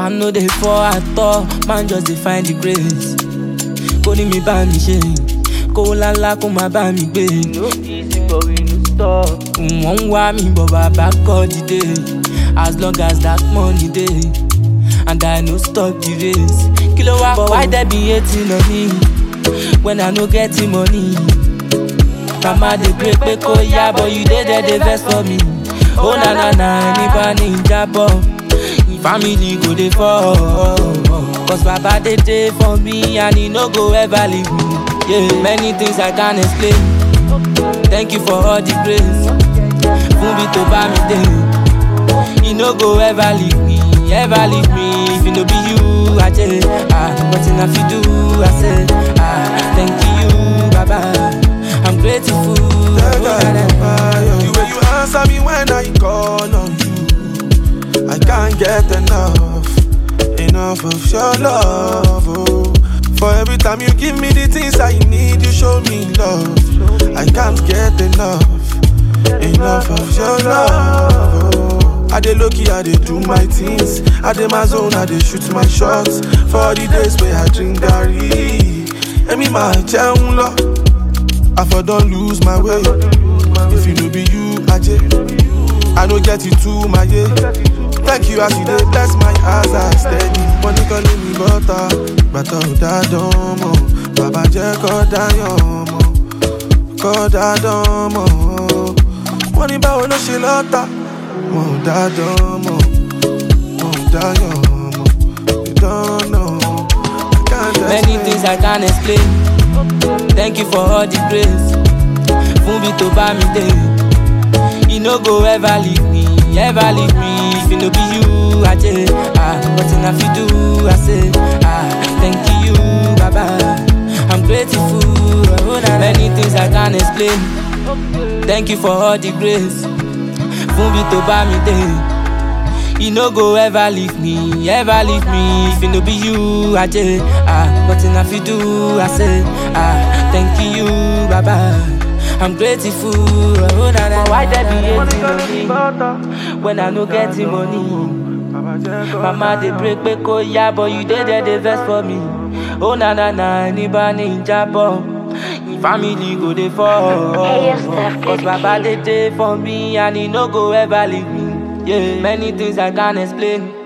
Man no dey fall at all, man just dey find the grace. Kó ní mi bá mi ṣe, kó lálá kó má bá mi gbé. No easy but we no stop. Wọ́n wá mi bọ̀ bàbá kọ́ dìde. As long as that money dey, and I no stop the race. Kí ló wá but why they be hating on me when I no get the money? Mama dey pray pé kó yá but you dey there dey vex for me. Oh na na na, ẹni bá ní ìjábọ̀. Family go dey fall, cause Baba dey dey for me and he no go ever leave me. Yeah, many things I can't explain. Thank you for all the grace. Fún bí tó bá mi dé, he no go ever leave me, ever leave me. If it no be you, I say nothing I fit do. I say thank you, Baba. I'm grateful. The way you answer me when I call on you, I can't get enough of your love. Oh. For every time you give me the things I need, you show me love. I can't get enough of your love. Oh. I dey low-key, I dey do my things. I dey my zone, I dey shoot my shots. For the days where I drink garri, emi ma jẹun lọ. I for don't lose my way. If you no be you, I no get it too, my yeah. Thank you as you dey bless my eyes, I steady. Money calling me butter dadomo. Baba jẹ́ kó dayomo, kó dadomo. Money báwo ló ṣe lọ́tà? Mo dadomo, mo dayomo. You don't know, I can't explain. Many things I can't explain. Thank you for all the grace. Fún bí tó bá mi dé, he no go ever leave me, ever leave me. If it no be you, I say nothing I fit do. I say thank you, Baba. I'm grateful. Many things I can't explain. Thank you for all the grace. Fún bí tó bá mi dé, he no go ever leave me, ever leave me. If it no be you, I say nothing I fit do. I say thank you, Baba. I'm grateful. But why they be hating on me when I no get the money? Mama dey pray pé kó yá but you dey there dey vex for me. Oh na na na, ẹni bá ní ìjábọ̀. Family go dey fall, cause Baba dey dey for me and he no go ever leave me. Yeah, many things I can't explain.